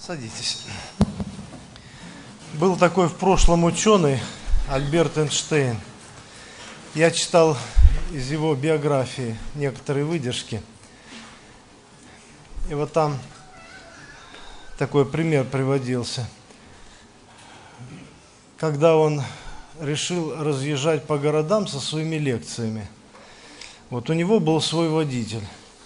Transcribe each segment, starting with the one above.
Садитесь. Был такой в прошлом ученый Альберт Эйнштейн. Я читал из его биографии некоторые выдержки. И вот там такой пример приводился. Когда он решил разъезжать по городам со своими лекциями, вот у него был свой водитель.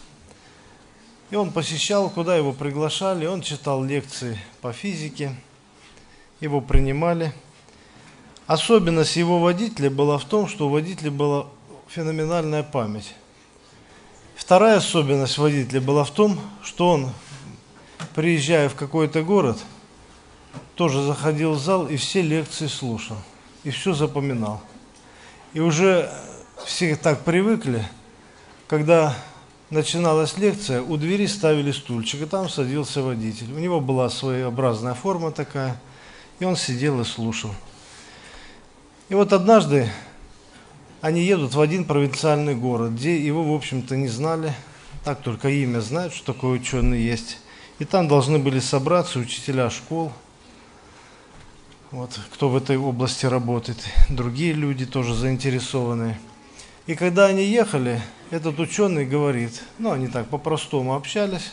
И он посещал, куда его приглашали, он читал лекции по физике, его принимали. Особенность его водителя была в том, что у водителя была феноменальная память. Вторая особенность водителя была в том, что он, приезжая в какой-то город, тоже заходил в зал и все лекции слушал, и все запоминал. И уже все так привыкли, когда начиналась лекция, у двери ставили стульчик, и там садился водитель. У него была своеобразная форма такая, и он сидел и слушал. И вот однажды они едут в один провинциальный город, где его, в общем-то, не знали, так только имя знают, что такой ученый есть. И там должны были собраться учителя школ, вот, кто в этой области работает, другие люди тоже заинтересованные. И когда они ехали, этот ученый говорит, они так по-простому общались,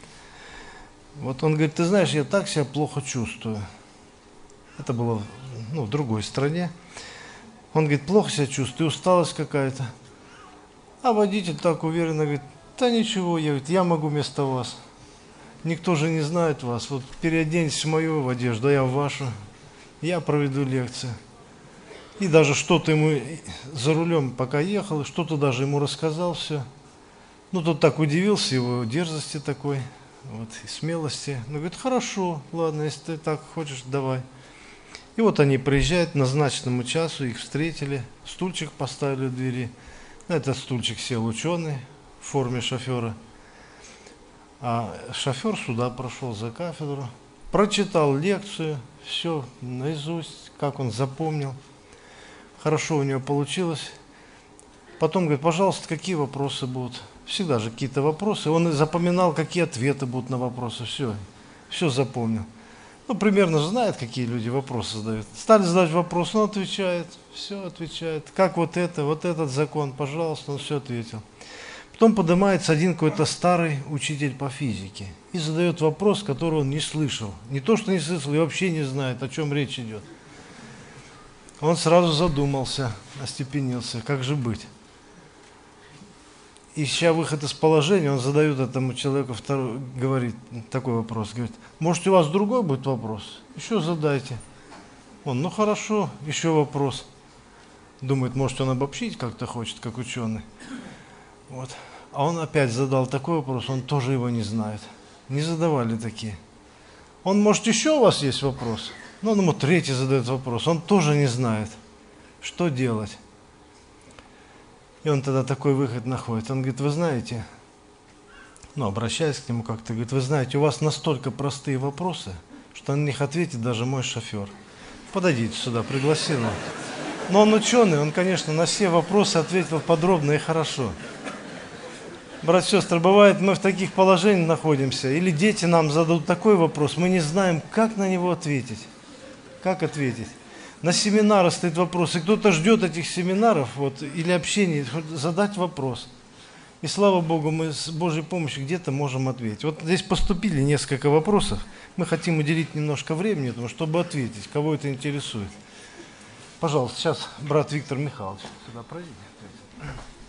вот он говорит: ты знаешь, я так себя плохо чувствую. Это было в другой стране. Он говорит: плохо себя чувствую, усталость какая-то. А водитель так уверенно говорит: да ничего, я могу вместо вас. Никто же не знает вас. Вот переоденьтесь в мою одежду, а я в вашу. Я проведу лекцию. И даже что-то ему за рулем, пока ехал, что-то даже ему рассказал все. Тот так удивился его дерзости такой, и смелости. Говорит: хорошо, ладно, если ты так хочешь, давай. И вот они приезжают к назначенному часу, их встретили, стульчик поставили в двери. На этот стульчик сел ученый в форме шофера. А шофер сюда прошел за кафедру, прочитал лекцию, все наизусть, как он запомнил. Хорошо у него получилось. Потом говорит: пожалуйста, какие вопросы будут? Всегда же какие-то вопросы. Он запоминал, какие ответы будут на вопросы. Все запомнил. Примерно знает, какие люди вопросы задают. Стали задать вопрос, он отвечает, все отвечает. Как вот этот закон, пожалуйста, он все ответил. Потом поднимается один какой-то старый учитель по физике и задает вопрос, который он не слышал. Не то, что не слышал, и вообще не знает, о чем речь идет. Он сразу задумался, остепенился, как же быть. Ища выход из положения, он задает этому человеку говорит такой вопрос, говорит: может, у вас другой будет вопрос? Еще задайте. Он: хорошо, еще вопрос. Думает, может, он обобщить как-то хочет, как ученый. А он опять задал такой вопрос, он тоже его не знает. Не задавали такие. Он: может, еще у вас есть вопрос? Он ему третий задает вопрос, он тоже не знает, что делать. И он тогда такой выход находит. Он говорит: вы знаете, обращаясь к нему как-то, говорит: вы знаете, у вас настолько простые вопросы, что на них ответит даже мой шофер. Подойдите сюда, пригласил его. Но он ученый, он, конечно, на все вопросы ответил подробно и хорошо. Братья и сестры, бывает, мы в таких положениях находимся, или дети нам зададут такой вопрос, мы не знаем, как на него ответить. Как ответить? На семинарах стоит вопрос, и кто-то ждет этих семинаров или общения, задать вопрос. И слава Богу, мы с Божьей помощью где-то можем ответить. Здесь поступили несколько вопросов, мы хотим уделить немножко времени этому, чтобы ответить, кого это интересует. Пожалуйста, сейчас брат Виктор Михайлович сюда пройдите.